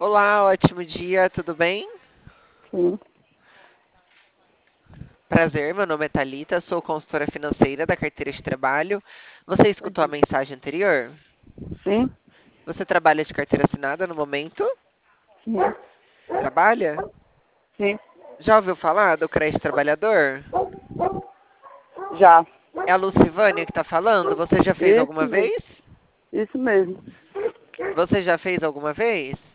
Olá, ótimo dia, tudo bem? Sim, Prazer, meu nome é Thalita, sou consultora financeira da carteira de trabalho. Você escutou a mensagem anterior? sim, Você trabalha de carteira assinada no momento? sim, Trabalha? sim. Já ouviu falar do crédito trabalhador? Já. É a Lucivânia que está falando? Você já fez Isso alguma mesmo. vez? Isso mesmo. Você já fez alguma vez?